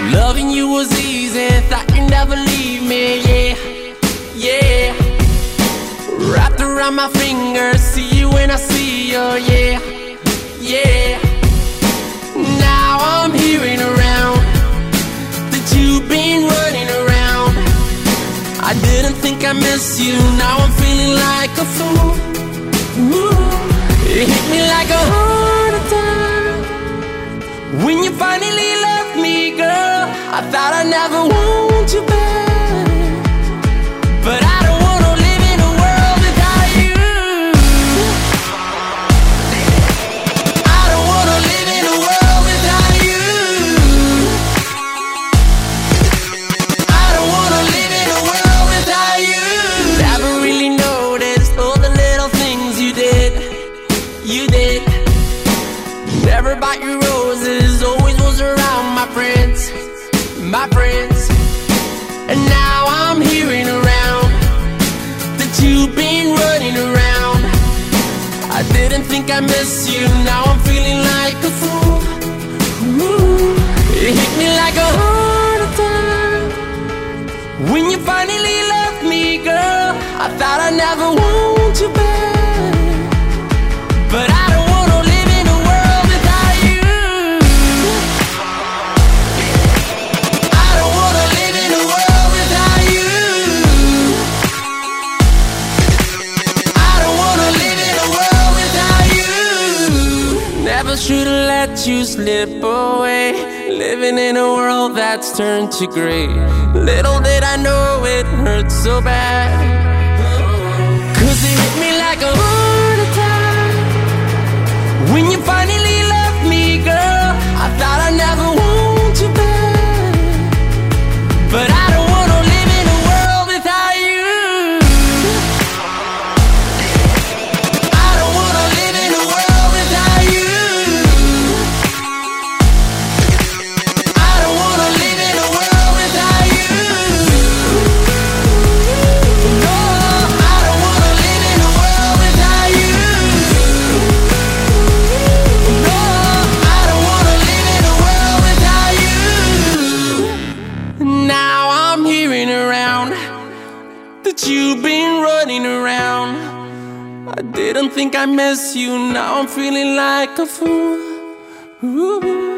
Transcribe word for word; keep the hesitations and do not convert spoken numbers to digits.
Loving you was easy, thought you'd never leave me, yeah, yeah. Wrapped around my finger, see you when I see you, yeah, yeah. Now I'm hearing around that you've been running around. I didn't think I miss you, now I'm feeling like a fool. Ooh, it hit me like a heart attack when you finally left me, girl. I thought I'd never want you back, but I don't wanna live in a world without you. I don't wanna live in a world without you. I don't wanna live in a world without you. Never really noticed all the little things you did, you did. Never bought you roses, always was around my friends, my friends. And now I'm hearing around that you've been running around. I didn't think I miss you, now I'm feeling like a fool. Ooh, it hit me like a heart attack when you finally left me, girl. I thought I'd never want you back, but I don't wanna live in a world without you. I don't wanna live in a world without you. I don't wanna live in a world without you. Never should've let you slip away, living in a world that's turned to gray. Little did I know it hurt so bad, 'cause it hit me like a heart attack when you finally left me, girl. I thought I'd never want you back, but I don't wanna live in a world without you. I don't wanna live in a world without you. I don't wanna live in a world without you. No, I don't wanna live in a world without you. No, I don't wanna live in a world without you. Now I'm hearing around that you've been running around. I didn't think I miss you, now I'm feeling like a fool. Ooh.